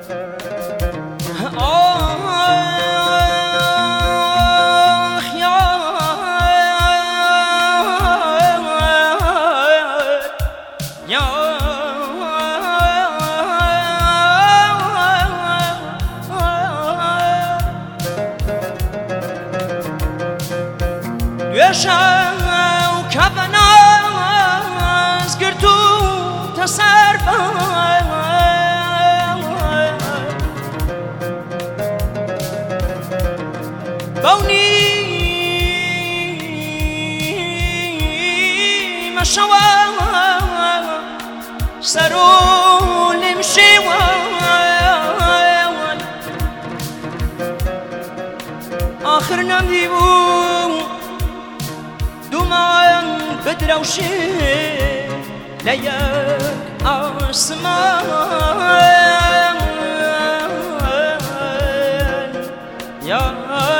آخر نمديبو دومان بدروشي ليك أسمان يا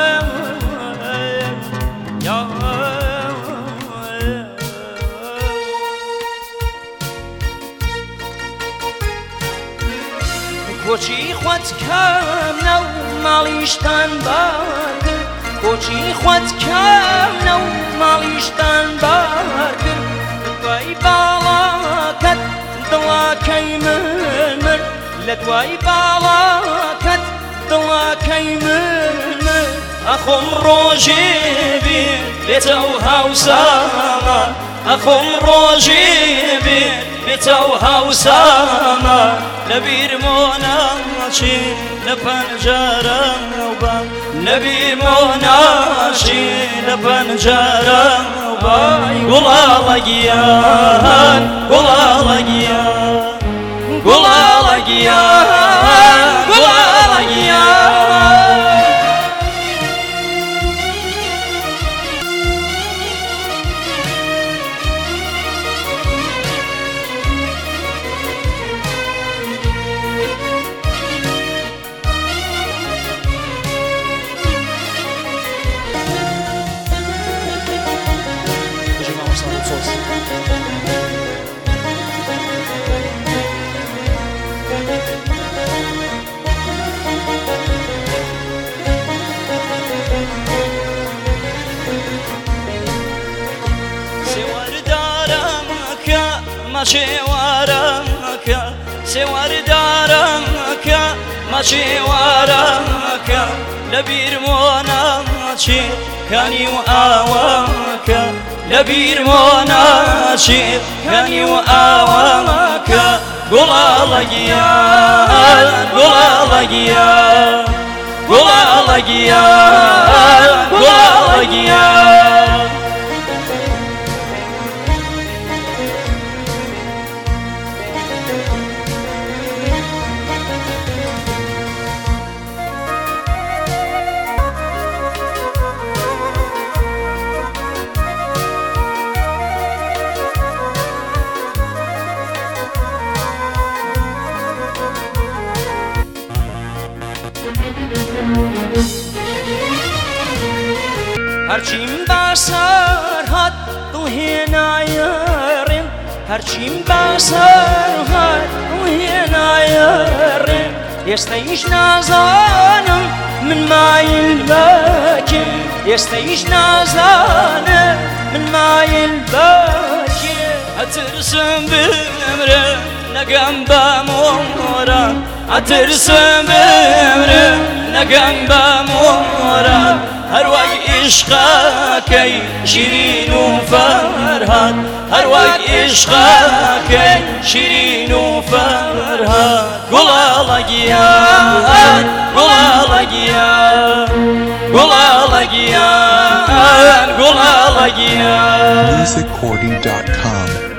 كوچی خود کم نو مالیشتن برگر كوچی خود کم نو مالیشتن برگر لدوای بالاکت دڵاکەی من لدوای بالاکت دڵاکەی من ئەخۆم ڕۆژێ بێتەوە هاوسامە ئەخۆم ڕۆژێ بێتەوە هاوسامە لەبیرمۆ ناچی لە پەنجەرەوە لەبیرمۆ ناچی لە پەنجەرەوە گوڵاڵە گیان گوڵاڵە گیان گوڵاڵە گیان گوڵاڵە گیان سێوەردارەمەکە مەچێوارەمەکە لەبیرمۆ ناچێ کانی و ئاوەمەکە لەبیرمۆ ناچێ کانی و ئاوەمەکە گوڵاڵە گیان گوڵاڵە گیان گوڵاڵە گیان گوڵاڵە گیان هەرچیم بەسەر هات دڵهێنایەڕێم هەرچیم بەسەر هات دڵهێنایەڕێم ئێستەیش نازانم من مایل بەکێ ئێستەیش نازانم من مایل بەکێ ئەترسم بمرە نەگەم بە مۆرە ئەترسم بمرە نەگەم بە مۆرە هەروەک عیشقەکەی شیرین و فەرهاد هەروەک عیشقەکەی شیرین و فەرهاد گوڵاڵە گیان گوڵاڵە گیان گوڵاڵە گیان گوڵاڵە گیان musiccordy.com